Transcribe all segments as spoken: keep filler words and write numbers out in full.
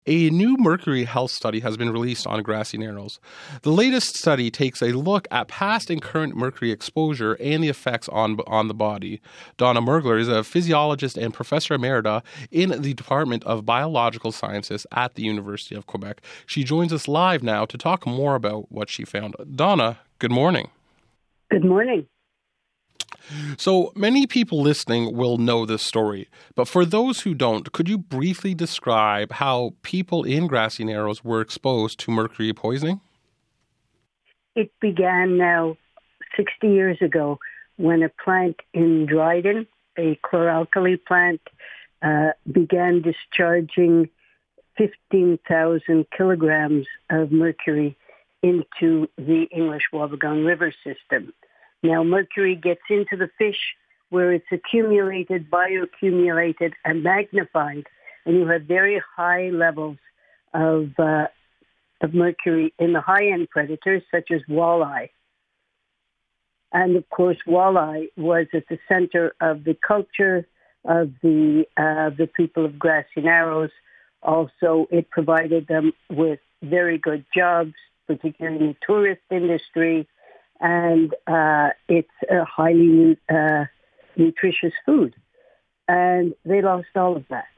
a new mercury health study has been released on Grassy Narrows. The latest study takes a look at past and current mercury exposure and the effects on, on the body. Donna Mergler is a physiologist and professor emerita in the Department of Biological Sciences at the University of Quebec. She joins us live now to talk more about what she found. Donna, good morning. Good morning. So many people listening will know this story, but for those who don't, could you briefly describe how people in Grassy Narrows were exposed to mercury poisoning? It began now sixty years ago when a plant in Dryden, a chloralkali plant, uh, began discharging fifteen thousand kilograms of mercury into the English Wabigon River system. Now, mercury gets into the fish where it's accumulated, bioaccumulated, and magnified, and you have very high levels of uh, of mercury in the high-end predators, such as walleye. And, of course, walleye was at the center of the culture of the, uh, the people of Grassy Narrows. Also, it provided them with very good jobs, particularly in the tourist industry, and uh, it's a highly uh, nutritious food. And they lost all of that.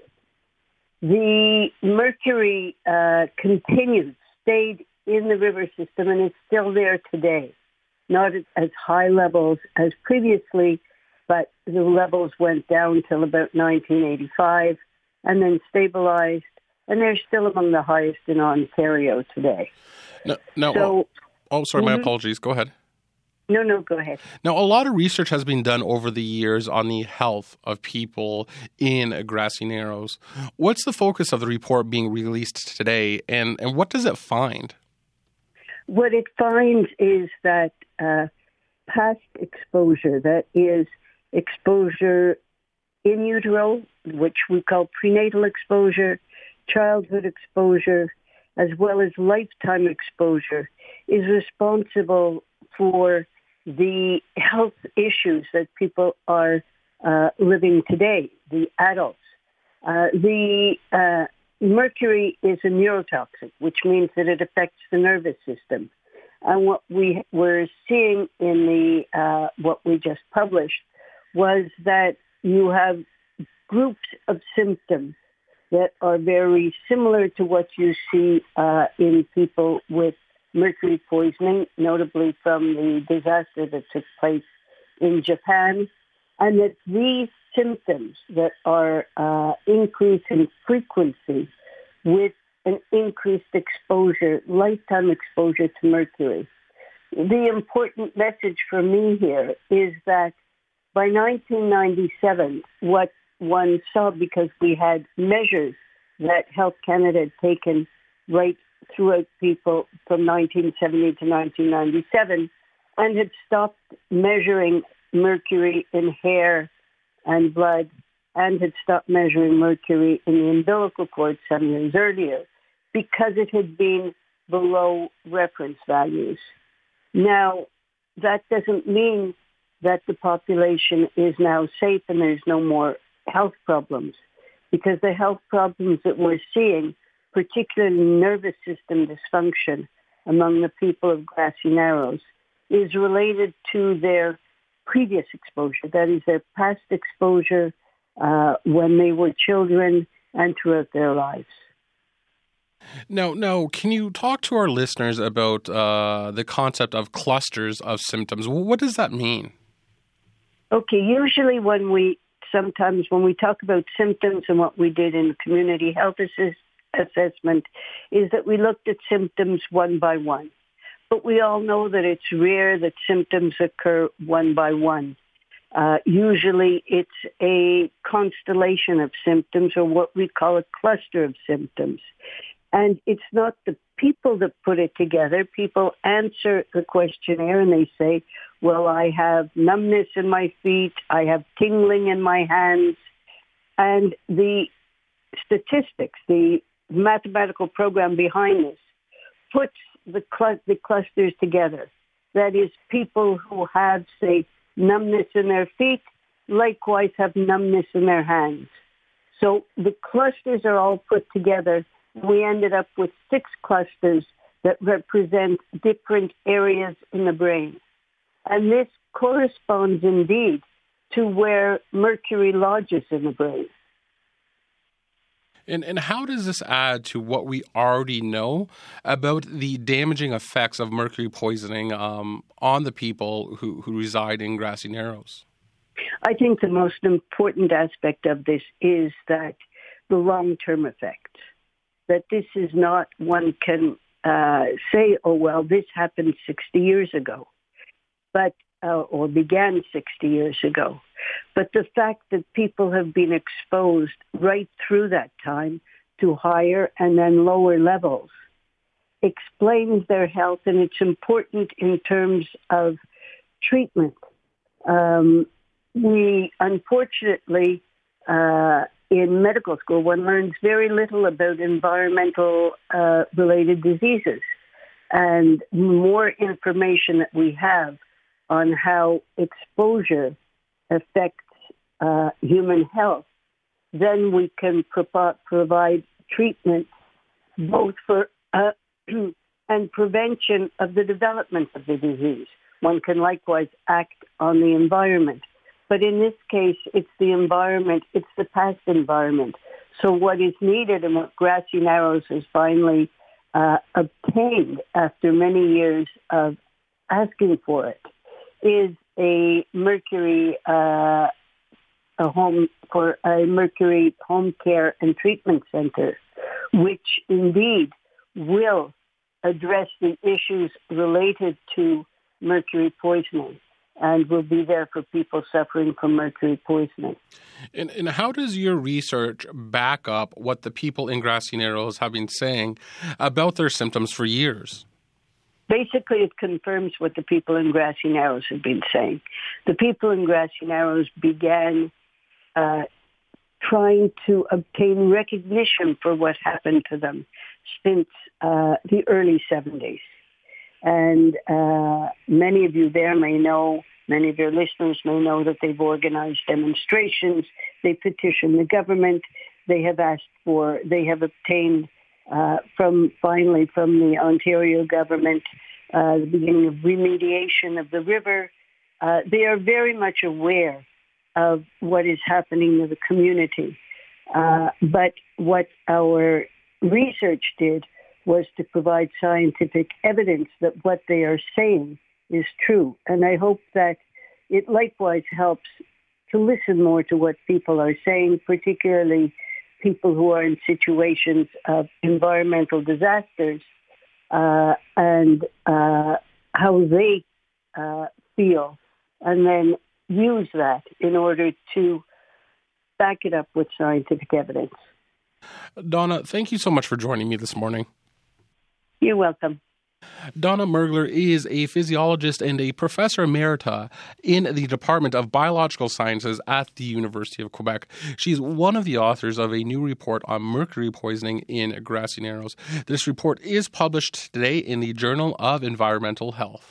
The mercury uh, continued, stayed in the river system, and it's still there today. Not at as high levels as previously, but the levels went down till about nineteen eighty-five and then stabilized, and they're still among the highest in Ontario today. No, no. So, oh, sorry, my mm-hmm. apologies. Go ahead. No, no, go ahead. Now, a lot of research has been done over the years on the health of people in Grassy Narrows. What's the focus of the report being released today, and, and what does it find? What it finds is that uh, past exposure, that is exposure in utero, which we call prenatal exposure, childhood exposure, as well as lifetime exposure, is responsible for the health issues that people are uh, living today, the adults. Uh, the uh, mercury is a neurotoxic, which means that it affects the nervous system. And what we were seeing in the uh, what we just published was that you have groups of symptoms that are very similar to what you see uh, in people with mercury poisoning, notably from the disaster that took place in Japan, and that these symptoms that are uh, increasing frequency with an increased exposure, lifetime exposure to mercury. The important message for me here is that by nineteen ninety-seven, what one saw, because we had measures that Health Canada had taken right throughout people from nineteen seventy to nineteen ninety-seven, and had stopped measuring mercury in hair and blood, and had stopped measuring mercury in the umbilical cord some years earlier, because it had been below reference values. Now, that doesn't mean that the population is now safe and there's no more health problems, because the health problems that we're seeing, particularly nervous system dysfunction among the people of Grassy Narrows, is related to their previous exposure, that is their past exposure uh, when they were children and throughout their lives. Now, now, can you talk to our listeners about uh, the concept of clusters of symptoms? What does that mean? Okay, usually when we, sometimes when we talk about symptoms, and what we did in community health assist, assessment is that we looked at symptoms one by one. But we all know that it's rare that symptoms occur one by one. Uh, usually it's a constellation of symptoms, or what we call a cluster of symptoms. And it's not the people that put it together. People answer the questionnaire and they say, well, I have numbness in my feet, I have tingling in my hands. And the statistics, the mathematical program behind this, puts the, cl- the clusters together. That is, people who have, say, numbness in their feet, likewise have numbness in their hands. So the clusters are all put together, we ended up with six clusters that represent different areas in the brain. And this corresponds indeed to where mercury lodges in the brain. And and how does this add to what we already know about the damaging effects of mercury poisoning um, on the people who, who reside in Grassy Narrows? I think the most important aspect of this is that the long-term effects, that this is not one can uh, say, oh, well, this happened sixty years ago, but uh, or began sixty years ago. But the fact that people have been exposed right through that time to higher and then lower levels explains their health, and it's important in terms of treatment. Um, we, unfortunately, uh, in medical school, one learns very little about environmental uh, related diseases. And more information that we have on how exposure affects uh, human health, then we can pro- provide treatment both for uh, and prevention of the development of the disease. One can likewise act on the environment. But in this case, it's the environment, it's the past environment. So what is needed and what Grassy Narrows has finally uh, obtained after many years of asking for it is a mercury, uh, a home for a mercury home care and treatment center, which indeed will address the issues related to mercury poisoning and will be there for people suffering from mercury poisoning. And, and how does your research back up what the people in Grassy Narrows have been saying about their symptoms for years? Basically, it confirms what the people in Grassy Narrows have been saying. The people in Grassy Narrows began uh, trying to obtain recognition for what happened to them since uh, the early seventies. And uh, many of you there may know, many of your listeners may know that they've organized demonstrations, they petitioned the government, they have asked for, they have obtained uh, from, finally from the Ontario government, uh, the beginning of remediation of the river. Uh, they are very much aware of what is happening to the community. Uh, but what our research did was to provide scientific evidence that what they are saying is true. And I hope that it likewise helps to listen more to what people are saying, particularly people who are in situations of environmental disasters, uh, and uh, how they uh, feel, and then use that in order to back it up with scientific evidence. Donna, thank you so much for joining me this morning. You're welcome. Donna Mergler is a physiologist and a professor emerita in the Department of Biological Sciences at the University of Quebec. She's one of the authors of a new report on mercury poisoning in Grassy Narrows. This report is published today in the Journal of Environmental Health.